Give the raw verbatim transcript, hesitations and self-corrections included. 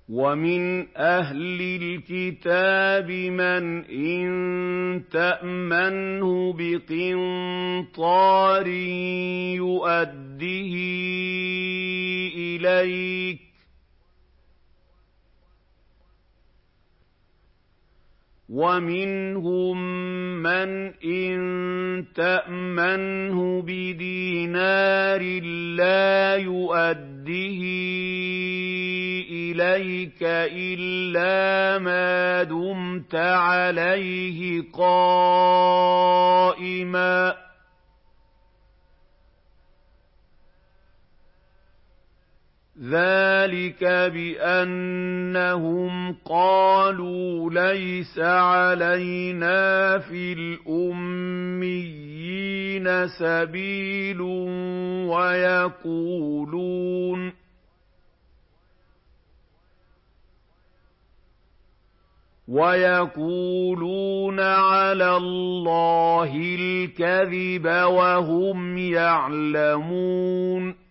وَمِنْ أَهْلِ الْكِتَابِ مَنْ إِن تَأْمَنْهُ بِقِنطَارٍ يُؤَدِّهِ إِلَيْكَ ۖ وَمِنْهُم مَّنْ إِن تَأْمَنْهُ بِدِينَارٍ لَّا يُؤَدِّهِ إِلَيْكَ إِلَّا مَا دُمْتَ عَلَيْهِ قَائِمًا ۗ ذَٰلِكَ بِأَنَّهُمْ قَالُوا لَيْسَ عَلَيْنَا فِي الْأُمِّيِّينَ سَبِيلٌ وَيَقُولُونَ وَيَقُولُونَ عَلَى اللَّهِ الْكَذِبَ وَهُمْ يَعْلَمُونَ